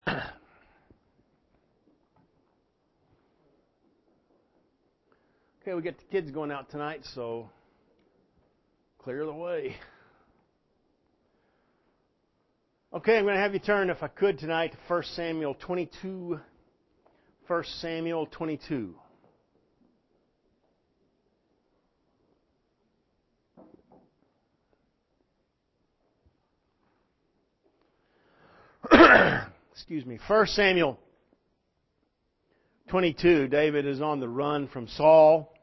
Okay, we get the kids going out tonight, so clear the way. Okay, I'm going to have you turn, if I could, tonight to 1 Samuel 22. 1 Samuel 22. Excuse me. 1 Samuel 22. David is on the run from Saul.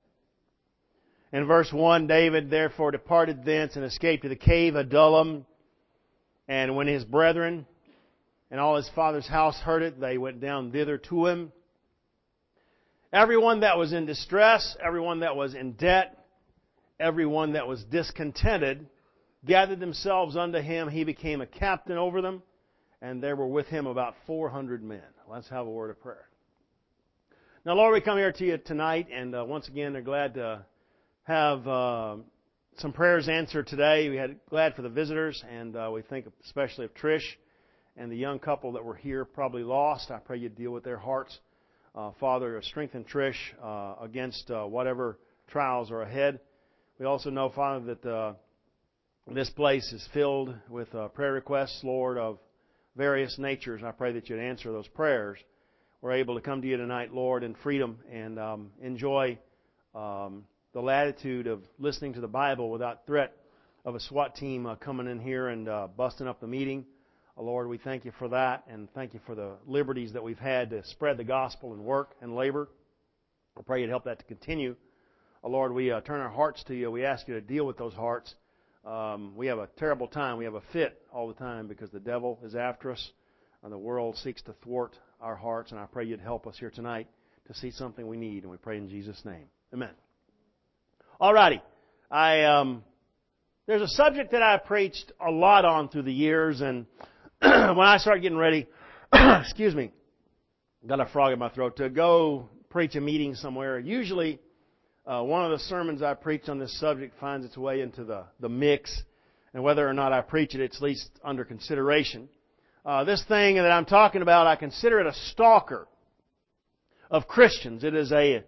In verse 1, David therefore departed thence and escaped to the cave Adullam. And when his brethren and all his father's house heard it, they went down thither to him. Everyone that was in distress, everyone that was in debt, everyone that was discontented, gathered themselves unto him. He became a captain over them, and there were with him about 400 men. Let's have a word of prayer. Now, Lord, we come here to you tonight, and once again, they're glad to have some prayers answered today. We had glad for the visitors, and we think especially of Trish and the young couple that were here, probably lost. I pray you deal with their hearts. Father, strengthen Trish against whatever trials are ahead. We also know, Father, that this place is filled with prayer requests, Lord, of various natures. I pray that you'd answer those prayers. We're able to come to you tonight, Lord, in freedom and enjoy the latitude of listening to the Bible without threat of a SWAT team coming in here and busting up the meeting. Lord, we thank you for that, and thank you for the liberties that we've had to spread the gospel and work and labor. I pray you'd help that to continue. Lord, we turn our hearts to you. We ask you to deal with those hearts. We have a terrible time. We have a fit all the time because the devil is after us, and the world seeks to thwart our hearts, and I pray you'd help us here tonight to see something we need, and we pray in Jesus' name. Amen. Alrighty. There's a subject that I preached a lot on through the years, and when I started getting ready, excuse me, got a frog in my throat, to go preach a meeting somewhere, usually one of the sermons I preach on this subject finds its way into the mix, and whether or not I preach it, it's at least under consideration. This thing that I'm talking about, I consider it a stalker of Christians. It is a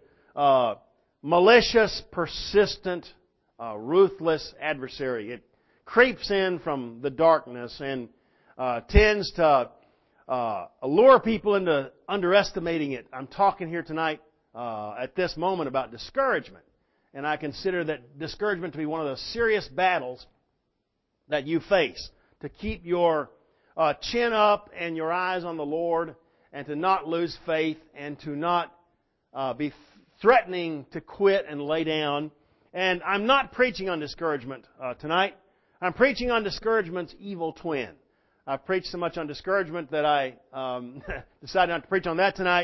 malicious, persistent, ruthless adversary. It creeps in from the darkness and tends to allure people into underestimating it. I'm talking here tonight at this moment about discouragement. And I consider that discouragement to be one of the serious battles that you face. To keep your chin up and your eyes on the Lord, and to not lose faith, and to not be threatening to quit and lay down. And I'm not preaching on discouragement tonight. I'm preaching on discouragement's evil twin. I've preached so much on discouragement that I decided not to preach on that tonight.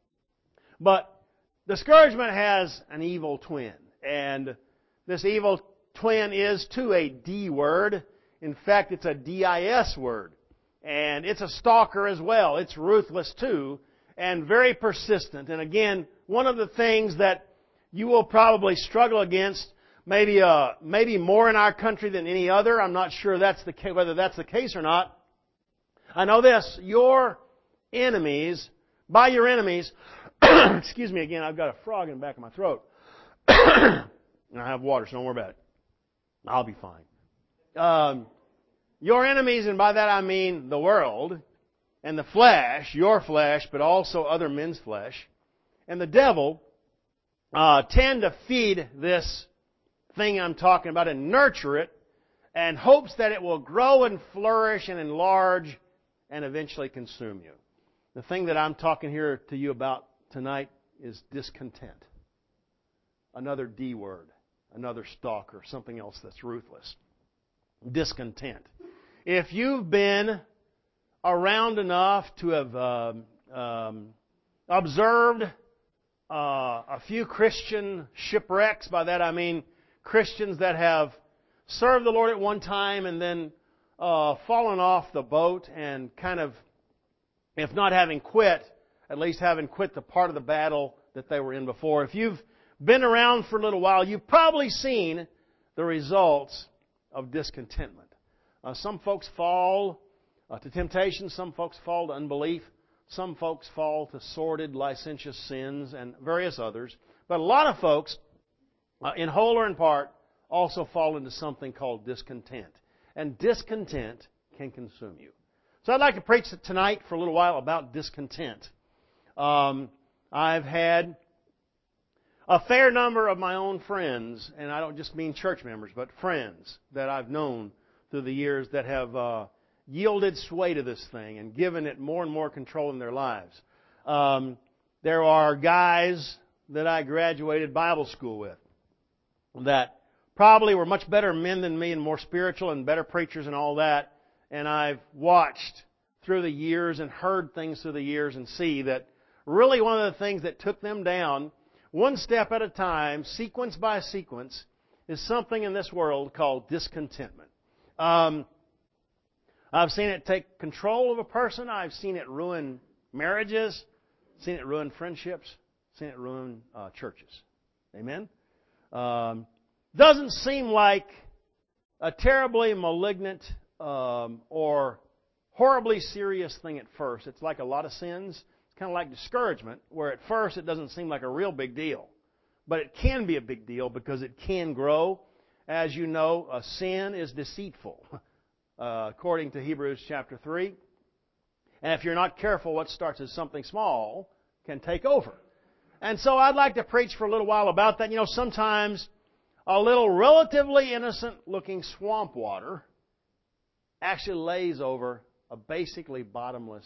But discouragement has an evil twin. And this evil twin is to a D word. In fact, it's a DIS word. And it's a stalker as well. It's ruthless too, and very persistent. And again, one of the things that you will probably struggle against, maybe more in our country than any other. I'm not sure whether that's the case or not. I know this: your enemies, by your enemies, excuse me again, I've got a frog in the back of my throat, and I have water, so don't worry about it. I'll be fine. Your enemies, and by that I mean the world, and the flesh, your flesh, but also other men's flesh, and the devil tend to feed this thing I'm talking about and nurture it, and hopes that it will grow and flourish and enlarge and eventually consume you. The thing that I'm talking here to you about tonight is discontent. Another D word, another stalker, something else that's ruthless. Discontent. If you've been around enough to have observed a few Christian shipwrecks, by that I mean Christians that have served the Lord at one time and then fallen off the boat and kind of, if not having quit, at least having quit the part of the battle that they were in before. If you've been around for a little while, you've probably seen the results of discontentment. Some folks fall to temptation. Some folks fall to unbelief. Some folks fall to sordid, licentious sins and various others. But a lot of folks, in whole or in part, also fall into something called discontent. And discontent can consume you. So I'd like to preach tonight for a little while about discontent. I've had a fair number of my own friends, and I don't just mean church members, but friends that I've known through the years that have yielded sway to this thing and given it more and more control in their lives. There are guys that I graduated Bible school with that probably were much better men than me and more spiritual and better preachers and all that. And I've watched through the years and heard things through the years and see that really one of the things that took them down, one step at a time, sequence by sequence, is something in this world called discontentment. I've seen it take control of a person. I've seen it ruin marriages, seen it ruin friendships, seen it ruin churches. Amen? Doesn't seem like a terribly malignant or horribly serious thing at first. It's like a lot of sins. It's kind of like discouragement, where at first it doesn't seem like a real big deal. But it can be a big deal because it can grow. As you know, sin is deceitful, according to Hebrews chapter 3. And if you're not careful, what starts as something small can take over. And so I'd like to preach for a little while about that. You know, sometimes a little relatively innocent-looking swamp water actually lays over a basically bottomless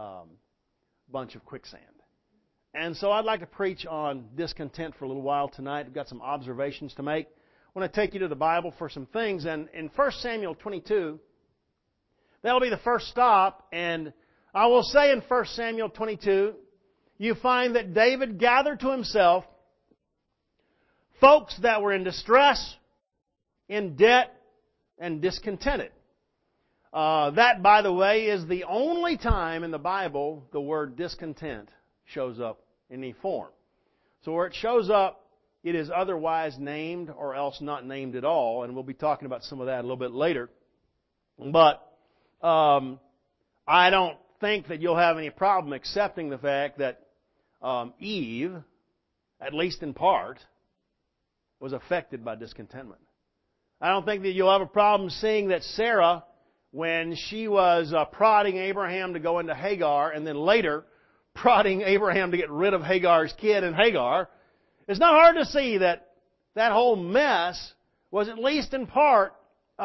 bunch of quicksand. And so I'd like to preach on discontent for a little while tonight. I've got some observations to make. I want to take you to the Bible for some things. And in 1 Samuel 22, that'll be the first stop. And I will say in 1 Samuel 22, you find that David gathered to himself folks that were in distress, in debt, and discontented. That, by the way, is the only time in the Bible the word discontent shows up in any form. So where it shows up, it is otherwise named or else not named at all, and we'll be talking about some of that a little bit later. But I don't think that you'll have any problem accepting the fact that Eve, at least in part, was affected by discontentment. I don't think that you'll have a problem seeing that Sarah, when she was prodding Abraham to go into Hagar, and then later prodding Abraham to get rid of Hagar's kid and Hagar, it's not hard to see that that whole mess was at least in part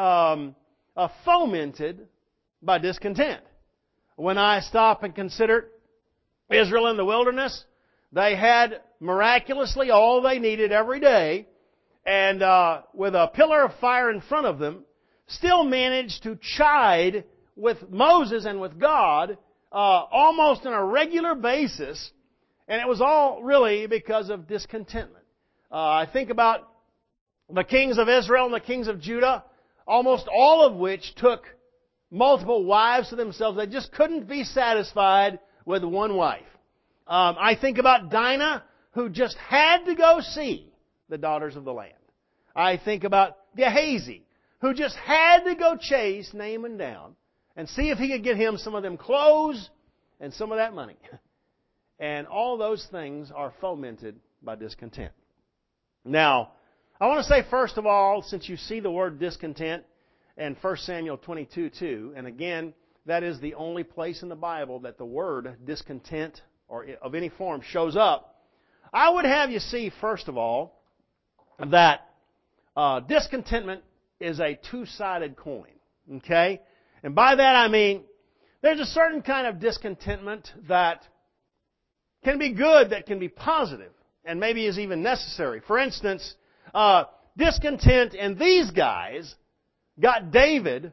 fomented by discontent. When I stop and consider Israel in the wilderness, they had miraculously all they needed every day, and with a pillar of fire in front of them, still managed to chide with Moses and with God almost on a regular basis, and it was all really because of discontentment. I think about the kings of Israel and the kings of Judah, almost all of which took multiple wives to themselves. They just couldn't be satisfied with one wife. I think about Dinah, who just had to go see the daughters of the land. I think about Gehazi, who just had to go chase Naaman down and see if he could get him some of them clothes and some of that money. And all those things are fomented by discontent. Now, I want to say first of all, since you see the word discontent in 1 Samuel 22:2, and again, that is the only place in the Bible that the word discontent or of any form shows up, I would have you see, first of all, that discontentment is a two-sided coin. Okay? And by that I mean, there's a certain kind of discontentment that can be good, that can be positive, and maybe is even necessary. For instance, discontent in these guys got David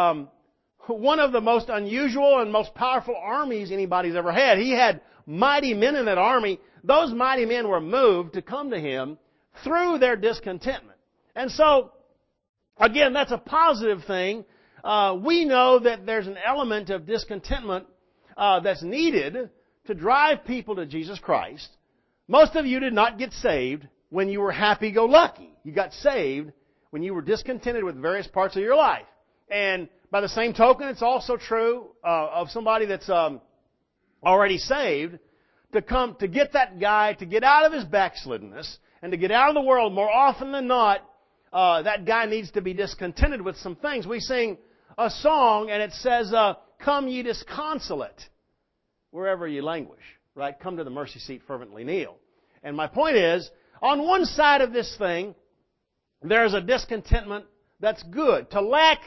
one of the most unusual and most powerful armies anybody's ever had. He had mighty men in that army. Those mighty men were moved to come to him through their discontentment. And so, again, that's a positive thing. We know that there's an element of discontentment that's needed to drive people to Jesus Christ. Most of you did not get saved when you were happy-go-lucky. You got saved when you were discontented with various parts of your life. And by the same token, it's also true of somebody that's already saved to get that guy to get out of his backsliddenness and to get out of the world. More often than not, that guy needs to be discontented with some things. We sing a song and it says, "Come ye disconsolate, wherever ye languish." Right? Come to the mercy seat, fervently kneel. And my point is, on one side of this thing, there's a discontentment that's good. To lack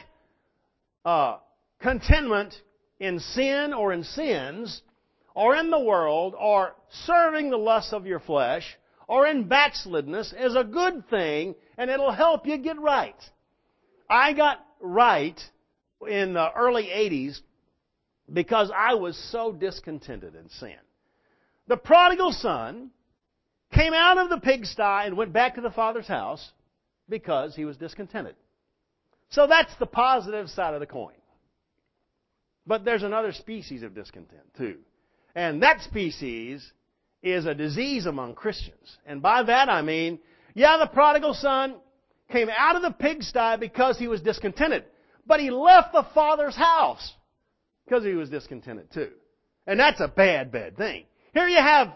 contentment in sin or in sins, or in the world, or serving the lusts of your flesh, or in backslidness is a good thing, and it'll help you get right. I got right in the early 80s because I was so discontented in sin. The prodigal son came out of the pigsty and went back to the father's house because he was discontented. So that's the positive side of the coin. But there's another species of discontent too. And that species is a disease among Christians. And by that I mean, the prodigal son came out of the pigsty because he was discontented. But he left the father's house because he was discontented too. And that's a bad, bad thing. Here you have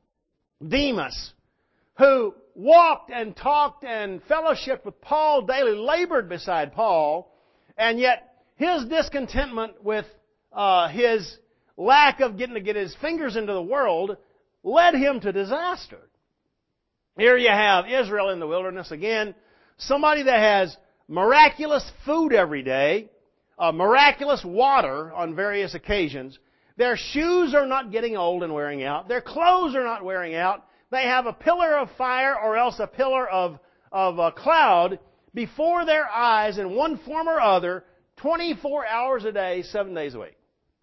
Demas, who walked and talked and fellowshiped with Paul daily, labored beside Paul, and yet his discontentment with his lack of getting to get his fingers into the world led him to disaster. Here you have Israel in the wilderness again, somebody that has miraculous food every day, miraculous water on various occasions. Their shoes are not getting old and wearing out. Their clothes are not wearing out. They have a pillar of fire or else a pillar of a cloud before their eyes in one form or other, 24 hours a day, 7 days a week.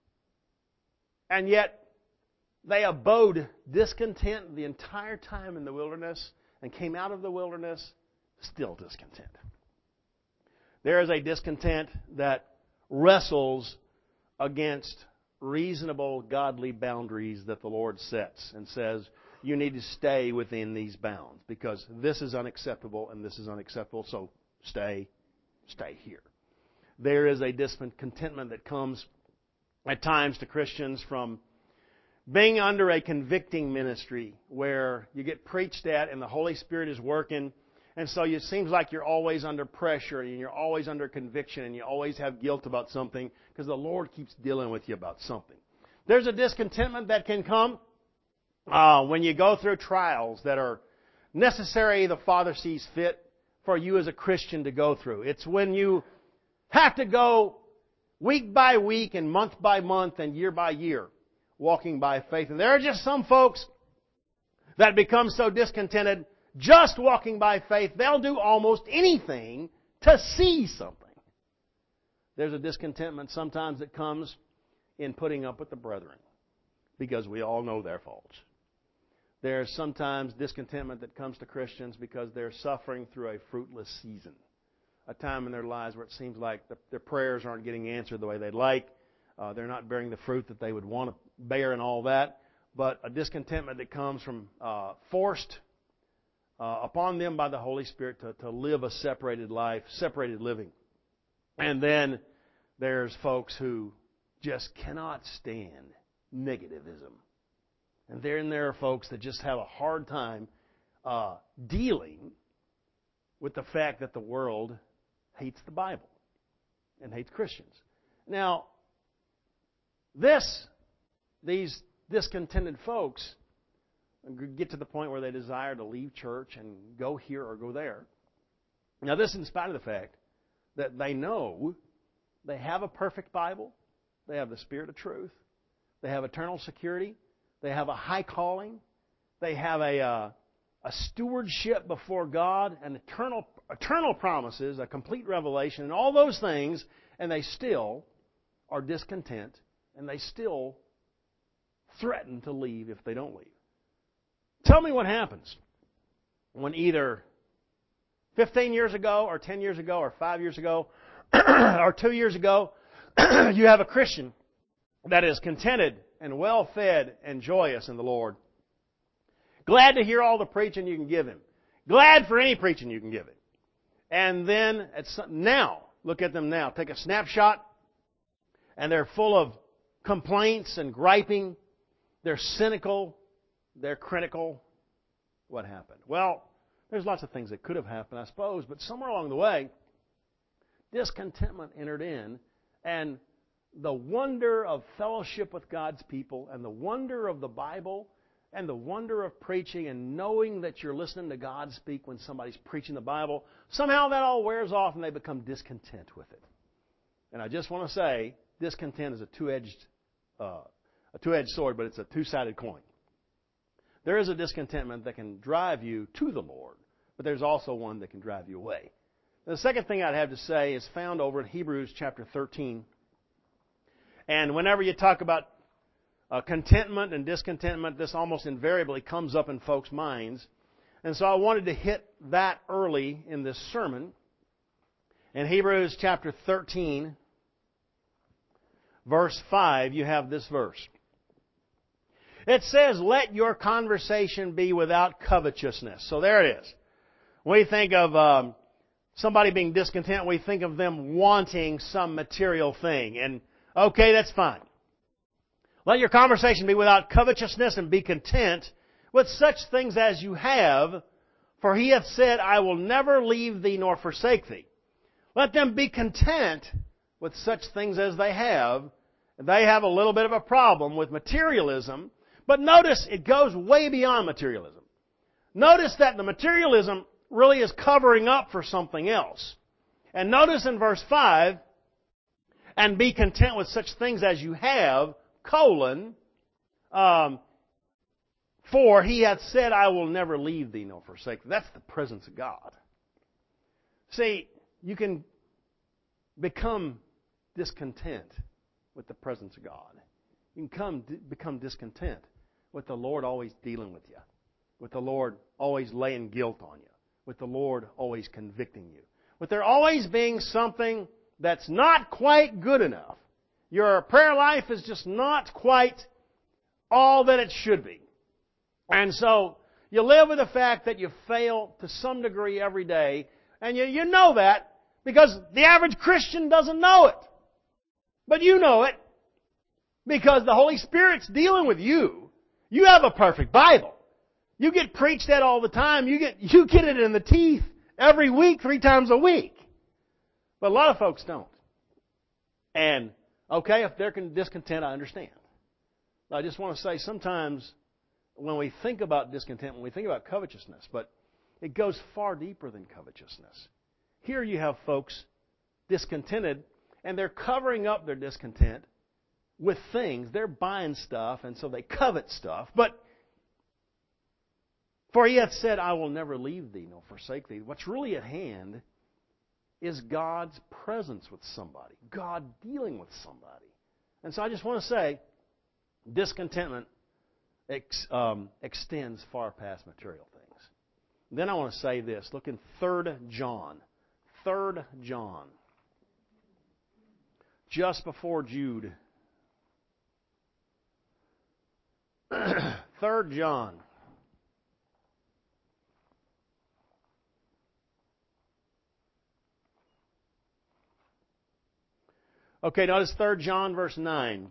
And yet, they abode discontent the entire time in the wilderness and came out of the wilderness still discontent. There is a discontent that wrestles against reasonable, godly boundaries that the Lord sets and says, you need to stay within these bounds because this is unacceptable and this is unacceptable, so stay here. There is a discontentment that comes at times to Christians from being under a convicting ministry where you get preached at and the Holy Spirit is working, and so it seems like you're always under pressure and you're always under conviction and you always have guilt about something because the Lord keeps dealing with you about something. There's a discontentment that can come when you go through trials that are necessary, the Father sees fit for you as a Christian to go through. It's when you have to go week by week and month by month and year by year walking by faith. And there are just some folks that become so discontented just walking by faith, they'll do almost anything to see something. There's a discontentment sometimes that comes in putting up with the brethren because we all know their faults. There's sometimes discontentment that comes to Christians because they're suffering through a fruitless season. A time in their lives where it seems like their prayers aren't getting answered the way they'd like. They're not bearing the fruit that they would want to bear and all that. But a discontentment that comes from forced upon them by the Holy Spirit to live a separated life, separated living. And then there's folks who just cannot stand negativism. And then there are folks that just have a hard time dealing with the fact that the world hates the Bible and hates Christians. Now, these discontented folks get to the point where they desire to leave church and go here or go there. Now, this in spite of the fact that they know they have a perfect Bible, they have the Spirit of truth, they have eternal security, they have a high calling, they have a stewardship before God, and eternal promises, a complete revelation, and all those things, and they still are discontent, and they still threaten to leave if they don't leave. Tell me what happens when either 15 years ago, or 10 years ago, or 5 years ago, or 2 years ago, you have a Christian that is contented and well-fed and joyous in the Lord. Glad to hear all the preaching you can give him. Glad for any preaching you can give him. And then, now, look at them now. Take a snapshot and they're full of complaints and griping. They're cynical. They're critical. What happened? Well, there's lots of things that could have happened, I suppose, but somewhere along the way, discontentment entered in, and the wonder of fellowship with God's people, and the wonder of the Bible, and the wonder of preaching, and knowing that you're listening to God speak when somebody's preaching the Bible, somehow that all wears off and they become discontent with it. And I just want to say, discontent is a two-edged sword, but it's a two-sided coin. There is a discontentment that can drive you to the Lord, but there's also one that can drive you away. The second thing I'd have to say is found over in Hebrews chapter 13. And whenever you talk about contentment and discontentment, this almost invariably comes up in folks' minds. And so I wanted to hit that early in this sermon. In Hebrews chapter 13, verse 5, you have this verse. It says, "Let your conversation be without covetousness." So there it is. When we think of somebody being discontent, we think of them wanting some material thing. And okay, that's fine. Let your conversation be without covetousness, and be content with such things as you have, for He hath said, "I will never leave thee nor forsake thee." Let them be content with such things as they have. They have a little bit of a problem with materialism, but notice it goes way beyond materialism. Notice that the materialism really is covering up for something else. And notice in verse 5, "And be content with such things as you have, for He hath said, I will never leave thee nor forsake thee." That's the presence of God. See, you can become discontent with the presence of God. You can become discontent with the Lord always dealing with you, with the Lord always laying guilt on you, with the Lord always convicting you, with there always being something that's not quite good enough. Your prayer life is just not quite all that it should be. And so you live with the fact that you fail to some degree every day, and you know that because the average Christian doesn't know it. But you know it because the Holy Spirit's dealing with you. You have a perfect Bible. You get preached at all the time. You get it in the teeth every week, 3 times a week. But a lot of folks don't. And, okay, if they're discontent, I understand. But I just want to say sometimes when we think about discontent, when we think about covetousness, but it goes far deeper than covetousness. Here you have folks discontented, and they're covering up their discontent with things. They're buying stuff, and so they covet stuff. But for He hath said, I will never leave thee nor forsake thee. What's really at hand is God's presence with somebody, God dealing with somebody. And so I just want to say, discontentment extends far past material things. Then I want to say this. Look in 3 John. 3 John. Just before Jude. 3 John. Okay, notice 3 John verse 9.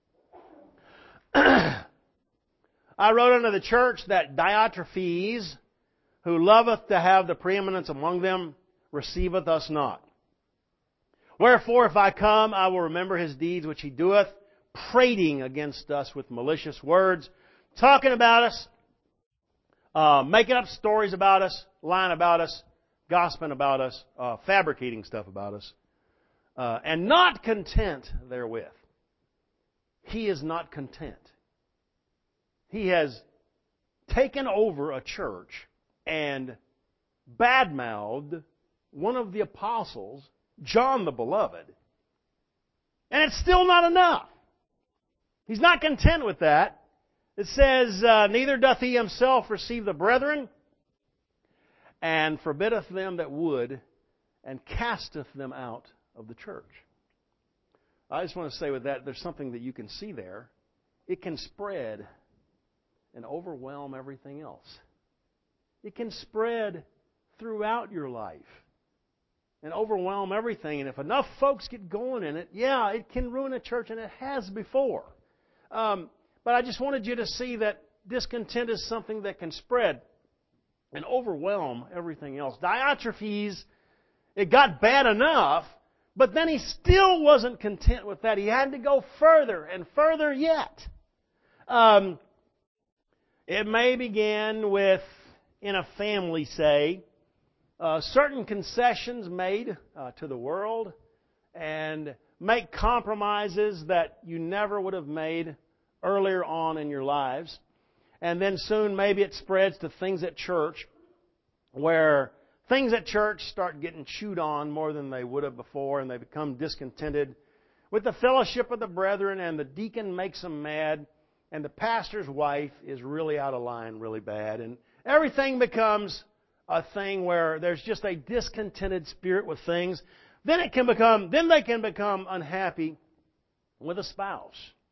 I wrote unto the church that Diotrephes, who loveth to have the preeminence among them, receiveth us not. Wherefore, if I come, I will remember his deeds which he doeth, prating against us with malicious words, talking about us, making up stories about us, lying about us, gossiping about us, fabricating stuff about us, and not content therewith. He is not content. He has taken over a church and badmouthed one of the apostles, John the Beloved. And it's still not enough. He's not content with that. It says, neither doth he himself receive the brethren, and forbiddeth them that would, and casteth them out of the church. I just want to say with that, there's something that you can see there. It can spread and overwhelm everything else. It can spread throughout your life. and overwhelm everything. And if enough folks get going in it, yeah, it can ruin a church, and it has before. But I just wanted you to see that discontent is something that can spread and overwhelm everything else. Diotrephes, it got bad enough, but then he still wasn't content with that. He had to go further and further yet. It may begin with, in a family, say, certain concessions made to the world and make compromises that you never would have made earlier on in your lives. And then soon maybe it spreads to things at church, where things at church start getting chewed on more than they would have before, and they become discontented with the fellowship of the brethren, and the deacon makes them mad, and the pastor's wife is really out of line really bad, and everything becomes a thing where there's just a discontented spirit with things. Then they can become unhappy with a spouse.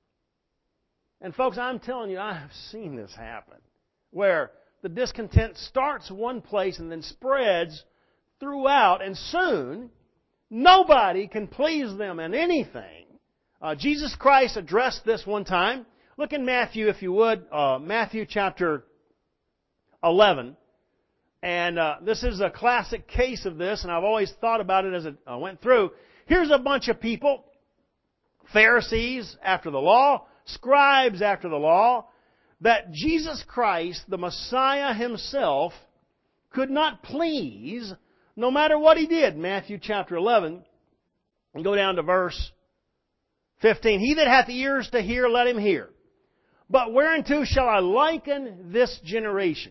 And folks, I'm telling you, I have seen this happen, where the discontent starts one place and then spreads throughout, and soon nobody can please them in anything. Jesus Christ addressed this one time. Look in Matthew, if you would, Matthew chapter 11. And this is a classic case of this, and I've always thought about it as I went through. Here's a bunch of people, Pharisees after the law, scribes after the law, that Jesus Christ, the Messiah Himself, could not please no matter what He did. Matthew chapter 11, and go down to verse 15. He that hath ears to hear, let him hear. But whereunto shall I liken this generation?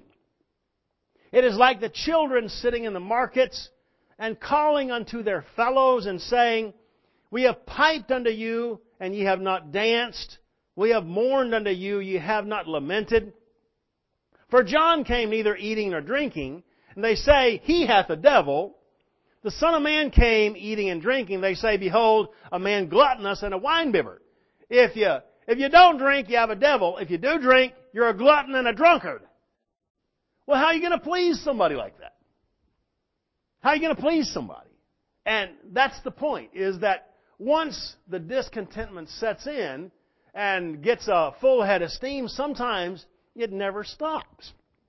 It is like the children sitting in the markets and calling unto their fellows and saying, We have piped unto you, and ye have not danced. We have mourned unto you, ye have not lamented. For John came neither eating nor drinking, and they say, He hath a devil. The Son of Man came eating and drinking. They say, Behold, a man gluttonous and a winebibber. If you don't drink, you have a devil. If you do drink, you're a glutton and a drunkard. Well, how are you going to please somebody like that? How are you going to please somebody? And that's the point, is that once the discontentment sets in and gets a full head of steam, sometimes it never stops.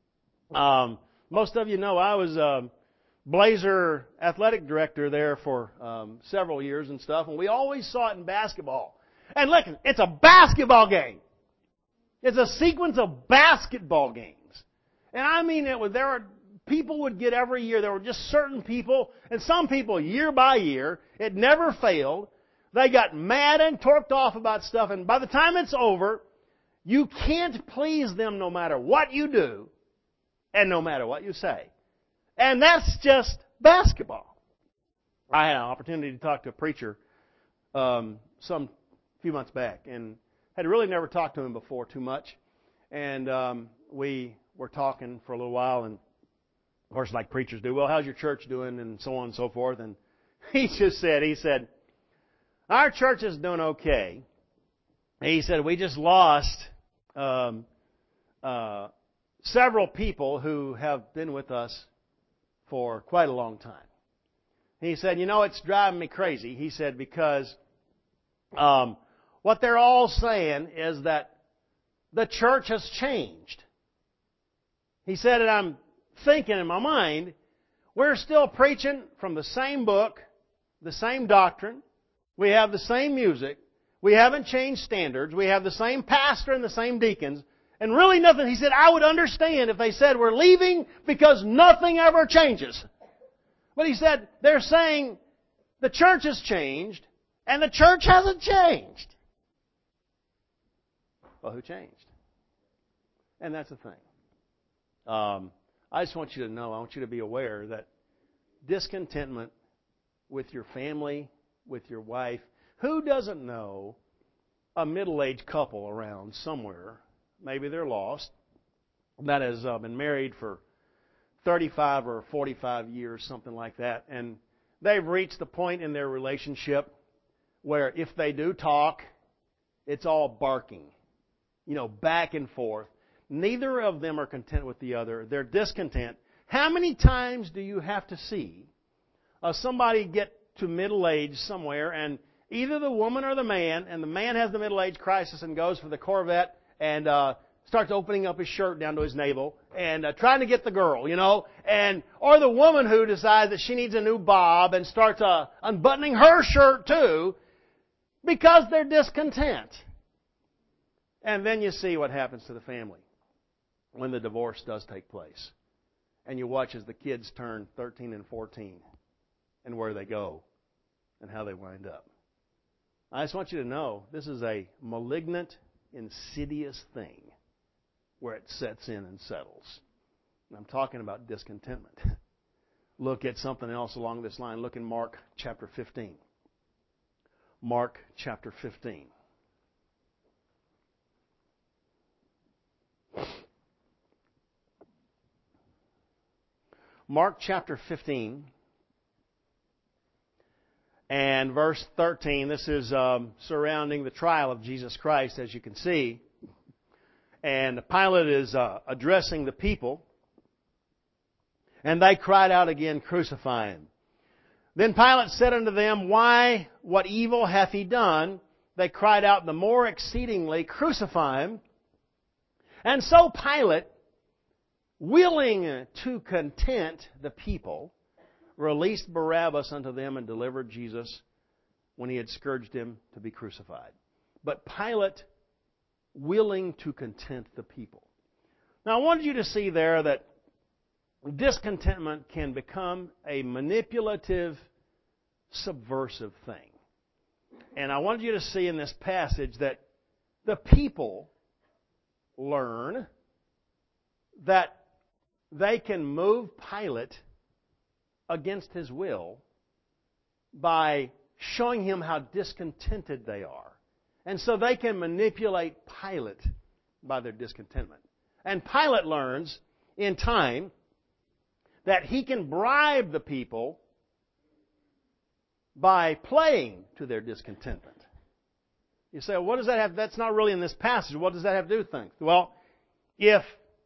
Most of you know I was Blazer athletic director there for several years and stuff, and we always saw it in basketball. And listen, it's a basketball game. It's a sequence of basketball games. And I mean, people would get every year, there were just certain people, and some people year by year, it never failed. They got mad and torqued off about stuff, and by the time it's over, you can't please them no matter what you do and no matter what you say. And that's just basketball. I had an opportunity to talk to a preacher some few months back, and had really never talked to him before too much. And we were talking for a little while, and of course, like preachers do, well, how's your church doing, and so on and so forth. And he said, our church is doing okay. He said, we just lost several people who have been with us for quite a long time. He said, it's driving me crazy. He said, because what they're all saying is that the church has changed. He said, and I'm thinking in my mind, we're still preaching from the same book, the same doctrine. We have the same music. We haven't changed standards. We have the same pastor and the same deacons. And really nothing. He said, I would understand if they said we're leaving because nothing ever changes. But he said, they're saying the church has changed and the church hasn't changed. Well, who changed? And that's the thing. I just want you to know, I want you to be aware that discontentment with your family, with your wife, who doesn't know a middle-aged couple around somewhere, maybe they're lost, that has been married for 35 or 45 years, something like that, and they've reached the point in their relationship where if they do talk, it's all barking, back and forth. Neither of them are content with the other. They're discontent. How many times do you have to see somebody get to middle age somewhere, and either the woman or the man, and the man has the middle age crisis and goes for the Corvette and starts opening up his shirt down to his navel and trying to get the girl, or the woman who decides that she needs a new bob and starts unbuttoning her shirt too because they're discontent. And then you see what happens to the family when the divorce does take place. And you watch as the kids turn 13 and 14 and where they go and how they wind up. I just want you to know this is a malignant, insidious thing where it sets in and settles. And I'm talking about discontentment. Look at something else along this line. Look in Mark chapter 15. Mark chapter 15. Mark chapter 15 and verse 13. This is surrounding the trial of Jesus Christ, as you can see. And Pilate is addressing the people. And they cried out again, "Crucify him." Then Pilate said unto them, "Why, what evil hath he done?" They cried out the more exceedingly, "Crucify him." And so Pilate, willing to content the people, released Barabbas unto them and delivered Jesus when he had scourged him to be crucified. But Pilate, willing to content the people. Now I wanted you to see there that discontentment can become a manipulative, subversive thing. And I wanted you to see in this passage that the people learn that they can move Pilate against his will by showing him how discontented they are. And so they can manipulate Pilate by their discontentment. And Pilate learns in time that he can bribe the people by playing to their discontentment. You say, well, what does that have? That's not really in this passage. What does that have to do with things? Well, if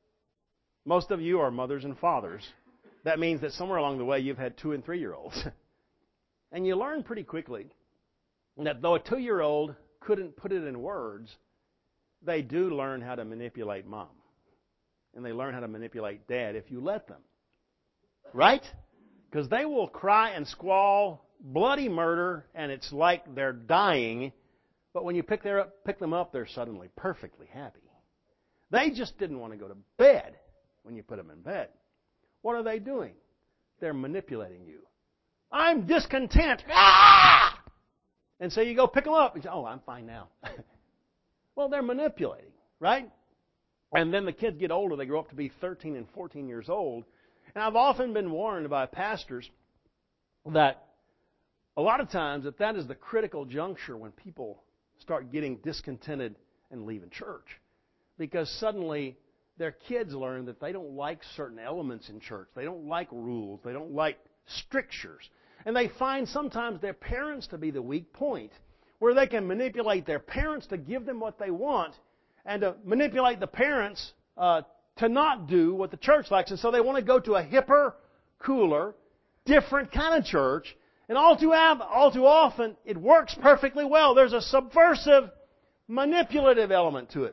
most of you are mothers and fathers, that means that somewhere along the way you've had 2- and 3-year-olds. And you learn pretty quickly that though a 2-year-old couldn't put it in words, they do learn how to manipulate mom. And they learn how to manipulate dad if you let them. Right? Because they will cry and squall bloody murder, and it's like they're dying. But when you pick them up, they're suddenly perfectly happy. They just didn't want to go to bed when you put them in bed. What are they doing? They're manipulating you. I'm discontent. Ah! And so you go pick them up and say, oh, I'm fine now. Well, they're manipulating, right? And then the kids get older. They grow up to be 13 and 14 years old. And I've often been warned by pastors that a lot of times that is the critical juncture when people start getting discontented and leaving church. Because suddenly their kids learn that they don't like certain elements in church. They don't like rules. They don't like strictures. And they find sometimes their parents to be the weak point, where they can manipulate their parents to give them what they want and to manipulate the parents to not do what the church likes. And so they want to go to a hipper, cooler, different kind of church. And all too often, it works perfectly well. There's a subversive, manipulative element to it.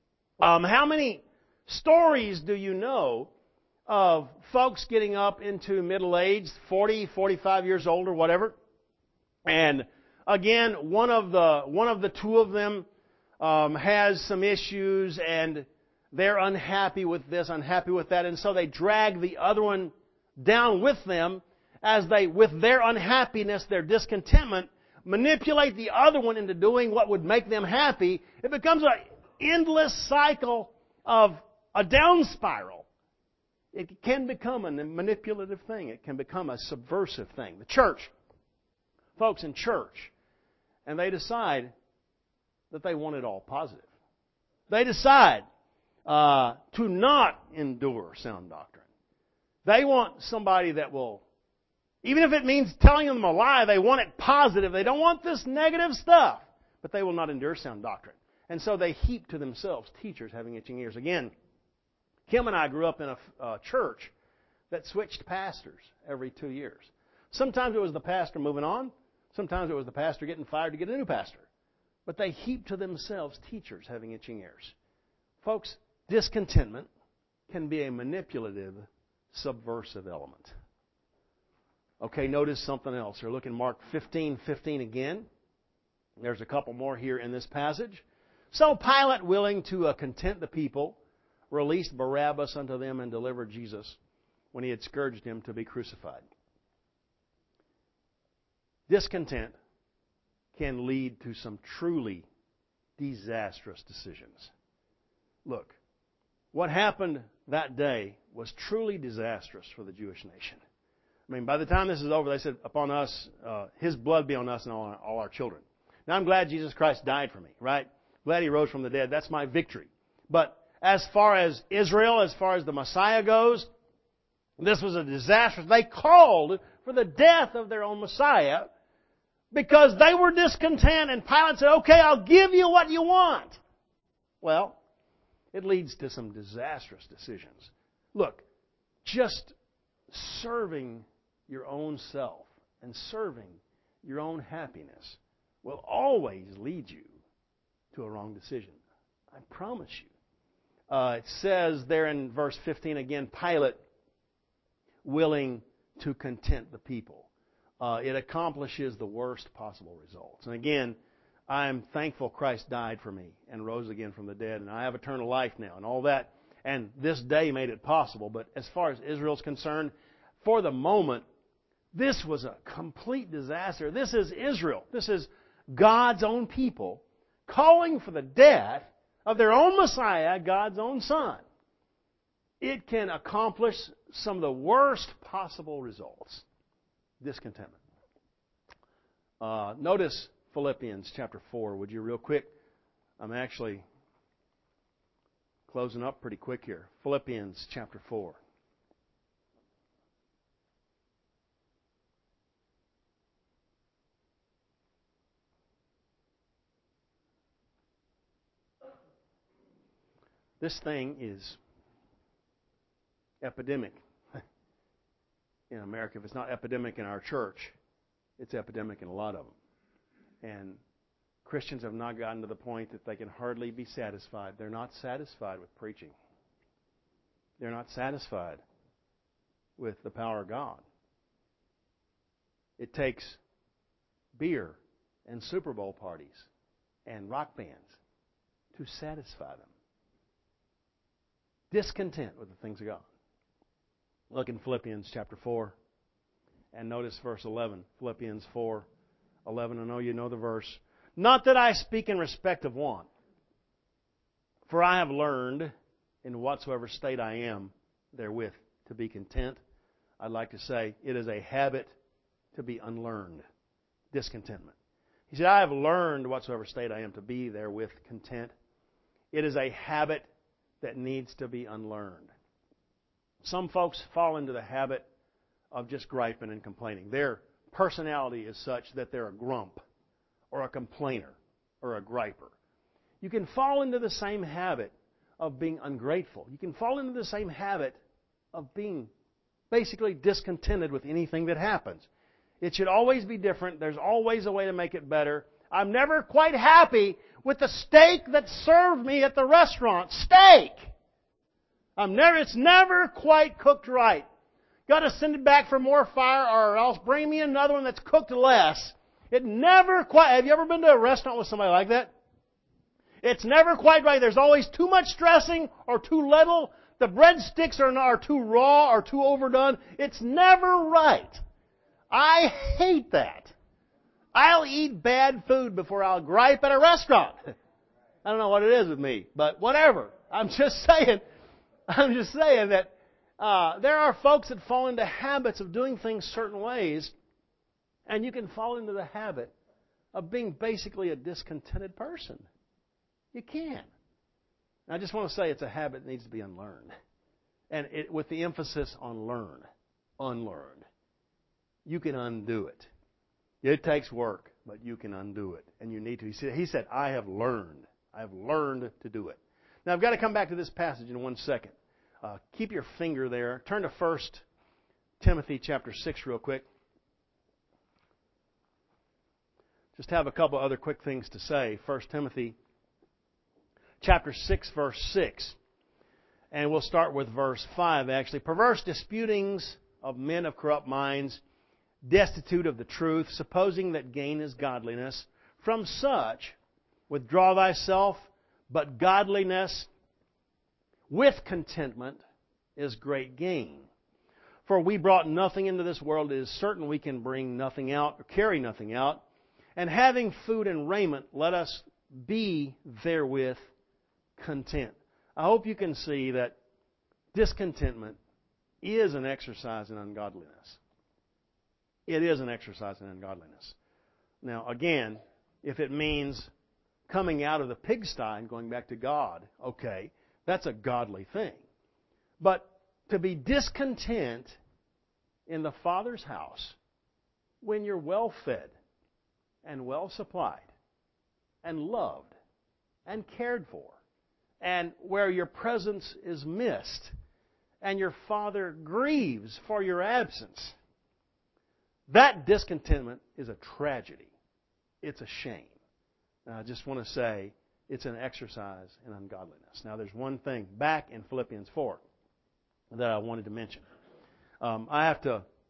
How many stories do you know of folks getting up into middle age, 40, 45 years old or whatever? And again, one of the two of them has some issues and they're unhappy with this, unhappy with that, and so they drag the other one down with them as they, with their unhappiness, their discontentment, manipulate the other one into doing what would make them happy. It becomes an endless cycle of a down spiral. It can become a manipulative thing. It can become a subversive thing. The church, folks in church, and they decide that they want it all positive. They decide to not endure sound doctrine. They want somebody that will, even if it means telling them a lie, they want it positive. They don't want this negative stuff. But they will not endure sound doctrine. And so they heap to themselves teachers having itching ears. Again, Kim and I grew up in a church that switched pastors every 2 years. Sometimes it was the pastor moving on. Sometimes it was the pastor getting fired to get a new pastor. But they heaped to themselves teachers having itching ears. Folks, discontentment can be a manipulative, subversive element. Okay, notice something else. Or look in Mark 15:15 again. There's a couple more here in this passage. So Pilate, willing to content the people, released Barabbas unto them and delivered Jesus, when he had scourged him, to be crucified. Discontent can lead to some truly disastrous decisions. Look, what happened that day was truly disastrous for the Jewish nation. I mean, by the time this is over, they said, upon us, His blood be on us and all our children. Now, I'm glad Jesus Christ died for me, right? Glad He rose from the dead. That's my victory. But as far as Israel, as far as the Messiah goes, this was a disaster. They called for the death of their own Messiah because they were discontent, and Pilate said, okay, I'll give you what you want. Well, it leads to some disastrous decisions. Look, just serving your own self and serving your own happiness will always lead you to a wrong decision. I promise you. It says there in verse 15 again, Pilate willing to content the people. It accomplishes the worst possible results. And again, I am thankful Christ died for me and rose again from the dead, and I have eternal life now and all that. And this day made it possible. But as far as Israel's concerned, for the moment, this was a complete disaster. This is Israel. This is God's own people calling for the death of their own Messiah, God's own Son. It can accomplish some of the worst possible results. Discontentment. Notice Philippians chapter 4, would you, real quick? I'm actually closing up pretty quick here. Philippians chapter 4. This thing is epidemic in America. If it's not epidemic in our church, it's epidemic in a lot of them. And Christians have not gotten to the point that they can hardly be satisfied. They're not satisfied with preaching. They're not satisfied with the power of God. It takes beer and Super Bowl parties and rock bands to satisfy them. Discontent with the things of God. Look in Philippians chapter 4 and notice verse 11. Philippians 4:11. I know you know the verse. Not that I speak in respect of want, for I have learned in whatsoever state I am therewith to be content. I'd like to say it is a habit to be unlearned. Discontentment. He said, I have learned whatsoever state I am to be therewith content. It is a habit that needs to be unlearned. Some folks fall into the habit of just griping and complaining. Their personality is such that they're a grump or a complainer or a griper. You can fall into the same habit of being ungrateful. You can fall into the same habit of being basically discontented with anything that happens. It should always be different. There's always a way to make it better. I'm never quite happy with the steak that served me at the restaurant. Steak! It's never quite cooked right. Got to send it back for more fire or else bring me another one that's cooked less. It never quite... Have you ever been to a restaurant with somebody like that? It's never quite right. There's always too much dressing or too little. The breadsticks are too raw or too overdone. It's never right. I hate that. I'll eat bad food before I'll gripe at a restaurant. I don't know what it is with me, but whatever. I'm just saying that there are folks that fall into habits of doing things certain ways, and you can fall into the habit of being basically a discontented person. You can. I just want to say it's a habit that needs to be unlearned. And with the emphasis on learn. Unlearned. You can undo it. It takes work, but you can undo it. And you need to. He said, I have learned. I have learned to do it. Now, I've got to come back to this passage in 1 second. Keep your finger there. Turn to 1 Timothy chapter 6 real quick. Just have a couple other quick things to say. 1 Timothy chapter 6, verse 6. And we'll start with verse 5, actually. Perverse disputings of men of corrupt minds, destitute of the truth, supposing that gain is godliness. From such, withdraw thyself, but godliness with contentment is great gain. For we brought nothing into this world, it is certain we can bring nothing out, or carry nothing out. And having food and raiment, let us be therewith content. I hope you can see that discontentment is an exercise in ungodliness. It is an exercise in ungodliness. Now, again, if it means coming out of the pigsty and going back to God, okay, that's a godly thing. But to be discontent in the Father's house when you're well fed and well supplied and loved and cared for, and where your presence is missed and your Father grieves for your absence, that discontentment is a tragedy. It's a shame. And I just want to say it's an exercise in ungodliness. Now, there's one thing back in Philippians 4 that I wanted to mention. I've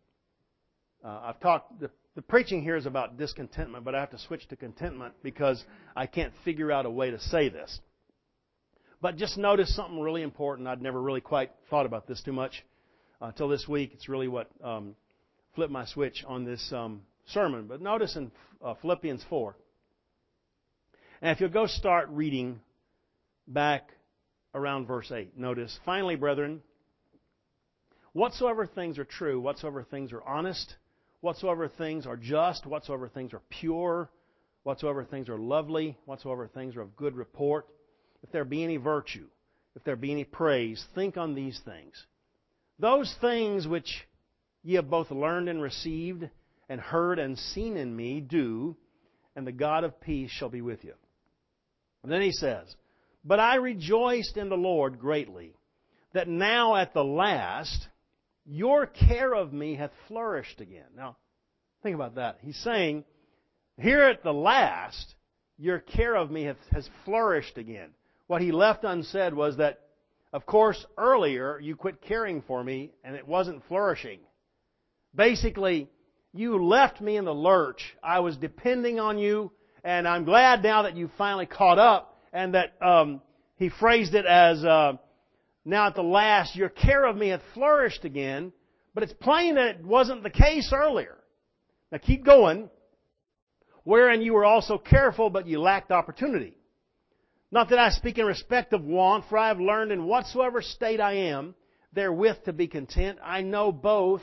talked, the preaching here is about discontentment, but I have to switch to contentment because I can't figure out a way to say this. But just notice something really important. I'd never really quite thought about this too much until this week. It's really what flipped my switch on this sermon. But notice in Philippians 4, and if you'll go start reading back around verse 8, notice, finally, brethren, whatsoever things are true, whatsoever things are honest, whatsoever things are just, whatsoever things are pure, whatsoever things are lovely, whatsoever things are of good report, if there be any virtue, if there be any praise, think on these things. Those things which ye have both learned and received, and heard and seen in me, do, and the God of peace shall be with you. And then he says, but I rejoiced in the Lord greatly, that now at the last your care of me hath flourished again. Now, think about that. He's saying, here at the last, your care of me has flourished again. What he left unsaid was that, of course, earlier you quit caring for me and it wasn't flourishing. Basically, you left me in the lurch. I was depending on you, and I'm glad now that you finally caught up, and that he phrased it as, now at the last, your care of me hath flourished again, but it's plain that it wasn't the case earlier. Now keep going. Wherein you were also careful, but you lacked opportunity. Not that I speak in respect of want, for I have learned in whatsoever state I am, therewith to be content. I know both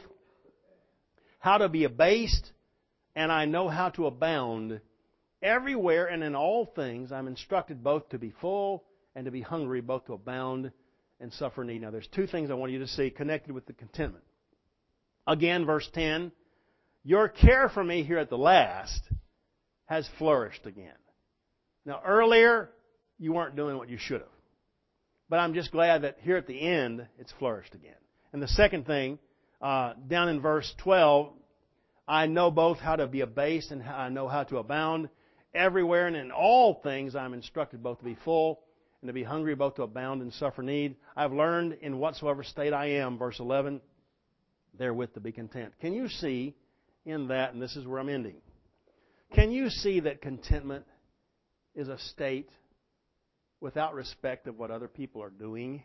how to be abased, and I know how to abound. Everywhere and in all things I'm instructed both to be full and to be hungry, both to abound and suffer need. Now there's two things I want you to see connected with the contentment. Again, verse 10, your care for me here at the last has flourished again. Now earlier, you weren't doing what you should have. But I'm just glad that here at the end, it's flourished again. And the second thing, down in verse 12, I know both how to be abased and I know how to abound. Everywhere and in all things I'm instructed both to be full and to be hungry, both to abound and suffer need. I've learned in whatsoever state I am, verse 11, therewith to be content. Can you see in that, and this is where I'm ending, can you see that contentment is a state without respect of what other people are doing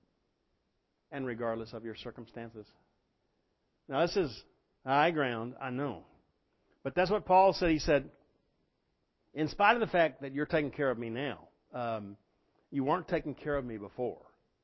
and regardless of your circumstances? Now this is high ground, I know. But that's what Paul said. He said, in spite of the fact that you're taking care of me now, you weren't taking care of me before.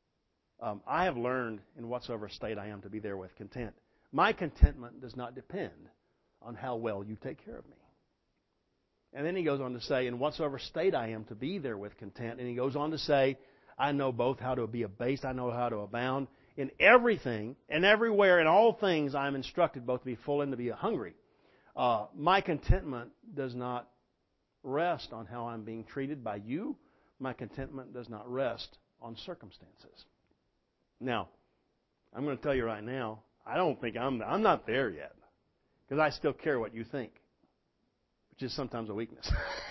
I have learned in whatsoever state I am to be therewith content. My contentment does not depend on how well you take care of me. And then he goes on to say, in whatsoever state I am to be therewith content. And he goes on to say, I know both how to be abased, I know how to abound. In everything and everywhere, in all things, I am instructed both to be full and to be hungry. My contentment does not rest on how I'm being treated by you. My contentment does not rest on circumstances. Now, I'm going to tell you right now, I don't think I'm not there yet, because I still care what you think. which is sometimes a weakness.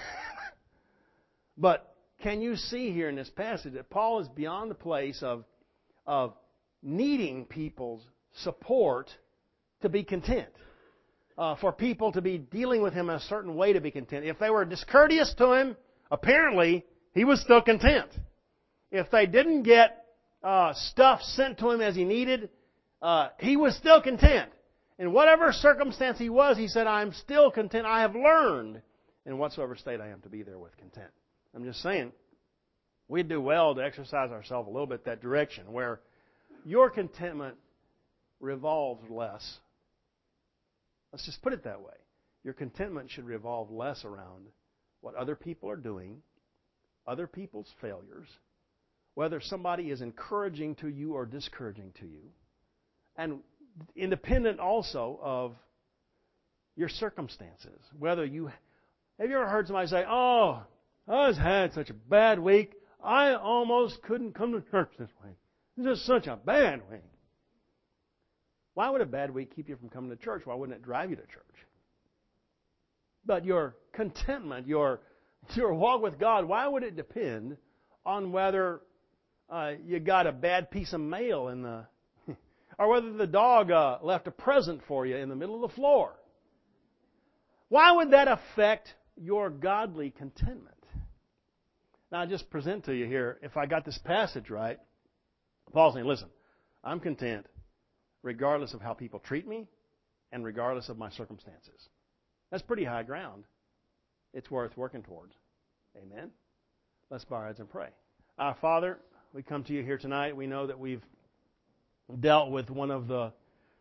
But can you see here in this passage that Paul is beyond the place of needing people's support to be content? For people to be dealing with him in a certain way to be content. If they were discourteous to him, apparently he was still content. If they didn't get stuff sent to him as he needed, he was still content. In whatever circumstance he was, he said, I'm still content. I have learned in whatsoever state I am to be there with content. I'm just saying, we'd do well to exercise ourselves a little bit that direction where your contentment revolves less. Let's just put it that way. Your contentment should revolve less around what other people are doing, other people's failures, whether somebody is encouraging to you or discouraging to you, and independent also of your circumstances. Have you ever heard somebody say, "Oh, I just had such a bad week, I almost couldn't come to church this week. It's just such a bad week." Why would a bad week keep you from coming to church? Why wouldn't it drive you to church? But your contentment, your walk with God, why would it depend on whether you got a bad piece of mail or whether the dog left a present for you in the middle of the floor? Why would that affect your godly contentment? Now, I just present to you here, if I got this passage right, Paul's saying, listen, I'm content regardless of how people treat me and regardless of my circumstances. That's pretty high ground. It's worth working towards. Amen? Let's bow our heads and pray. Our Father, we come to you here tonight. We know that we've dealt with one of the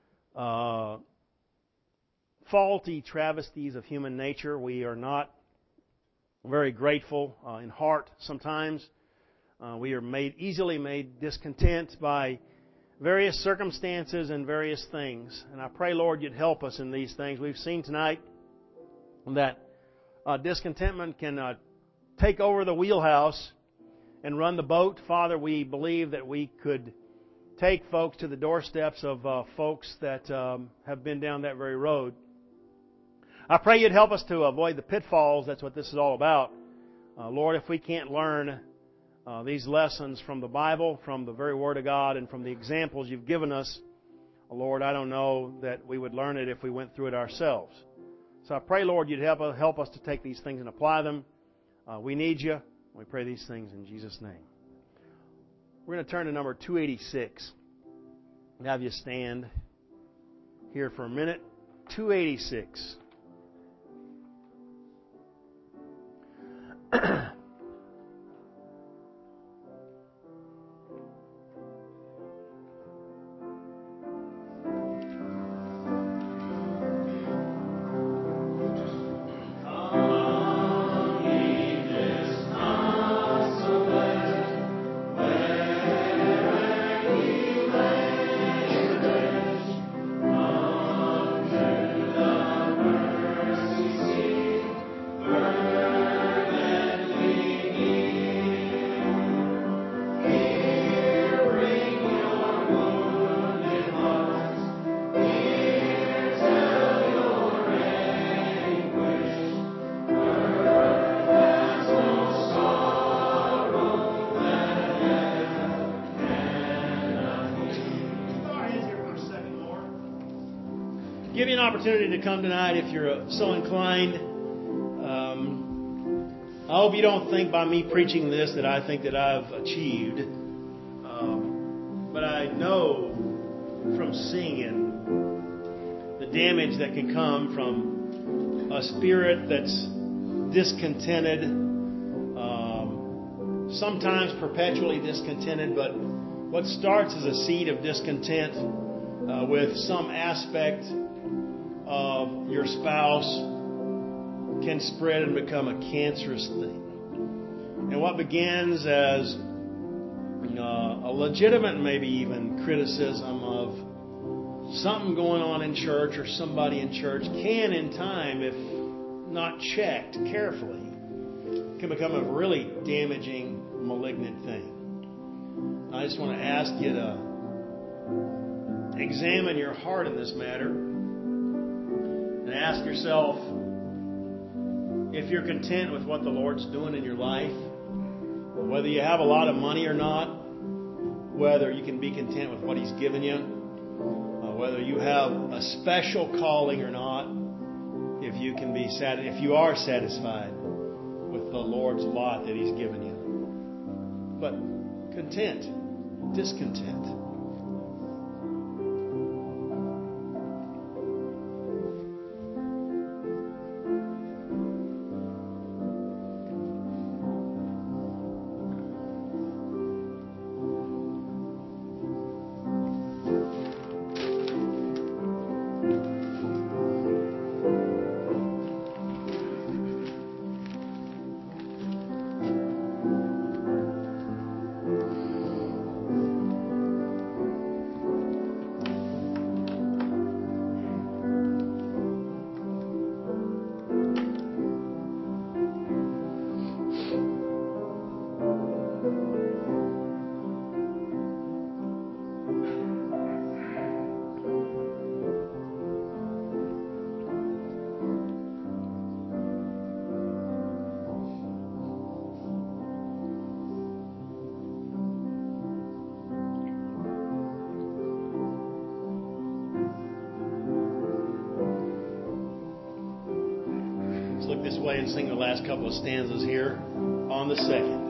faulty travesties of human nature. We are not very grateful in heart sometimes. We are easily made discontent by various circumstances and various things. And I pray, Lord, you'd help us in these things. We've seen tonight that discontentment can take over the wheelhouse and run the boat. Father, we believe that we could take folks to the doorsteps of folks that have been down that very road. I pray you'd help us to avoid the pitfalls. That's what this is all about. Lord, if we can't learn these lessons from the Bible, from the very Word of God, and from the examples you've given us, Lord, I don't know that we would learn it if we went through it ourselves. So I pray, Lord, you'd help us to take these things and apply them. We need you. We pray these things in Jesus' name. We're going to turn to number 286. Have you stand here for a minute. 286. Give you an opportunity to come tonight if you're so inclined. I hope you don't think by me preaching this that I think that I've achieved. But I know from seeing it the damage that can come from a spirit that's discontented, sometimes perpetually discontented, but what starts as a seed of discontent with some aspect of your spouse can spread and become a cancerous thing. And what begins as a legitimate, maybe even criticism of something going on in church or somebody in church can, in time, if not checked carefully, can become a really damaging, malignant thing. I just want to ask you to examine your heart in this matter and ask yourself, if you're content with what the Lord's doing in your life, whether you have a lot of money or not, whether you can be content with what He's given you, whether you have a special calling or not, if you are satisfied with the Lord's lot that He's given you. But content, discontent. Look this way and sing the last couple of stanzas here on the second.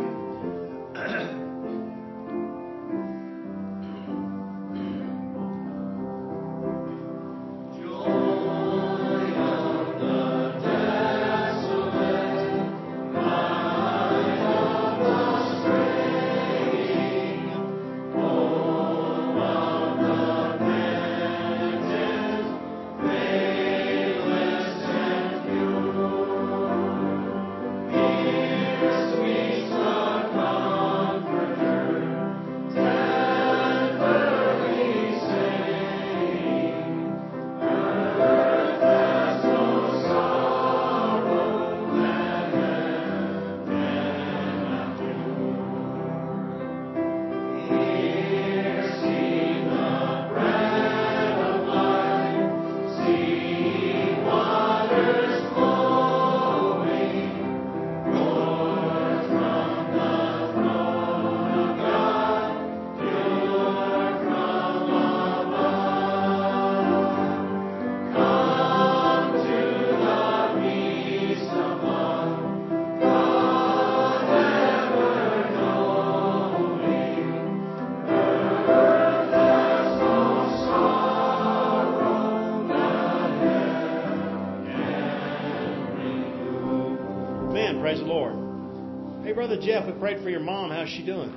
Praise the Lord. Hey, Brother Jeff, we prayed for your mom. How's she doing?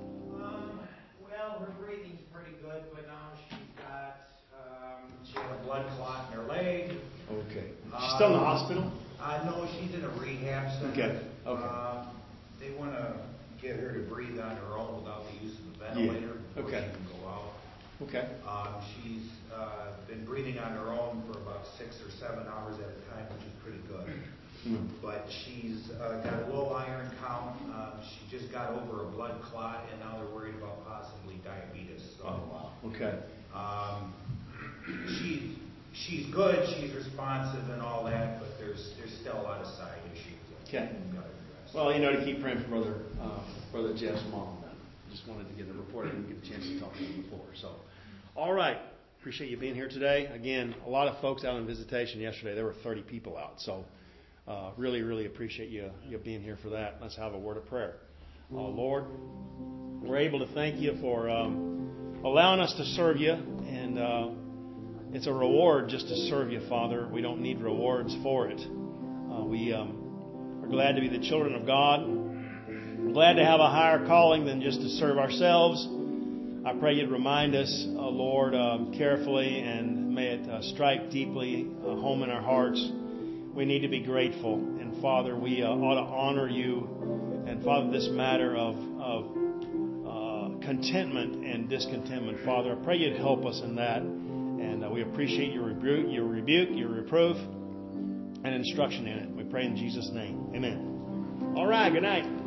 Well, her breathing's pretty good, but now she had a blood clot in her leg. Okay. She's still in the hospital? No, she's in a rehab center. Okay. They want to get her to breathe on her own without the use of the ventilator. Yeah. Okay. She can go out. Okay. She's been breathing on her own for about 6 or 7 hours at a time, which is pretty good. But she's got a low iron count. She just got over a blood clot, and now they're worried about possibly diabetes. So, oh, wow. Okay. She's good. She's responsive and all that, but there's still a lot of side issues. Okay. Well, to keep praying for Brother Jeff's mom. Just wanted to get a report. I didn't get a chance to talk to him before. So, all right. Appreciate you being here today. Again, a lot of folks out on visitation yesterday. There were 30 people out. So, really, really appreciate you being here for that. Let's have a word of prayer. Lord, we're able to thank you for allowing us to serve you. And it's a reward just to serve you, Father. We don't need rewards for it. We are glad to be the children of God. We're glad to have a higher calling than just to serve ourselves. I pray you'd remind us, Lord, carefully, and may it strike deeply home in our hearts. We need to be grateful. And Father, we ought to honor you. And Father, this matter of contentment and discontentment, Father, I pray you'd help us in that. And we appreciate your rebuke, your reproof, and instruction in it. We pray in Jesus' name. Amen. All right, good night.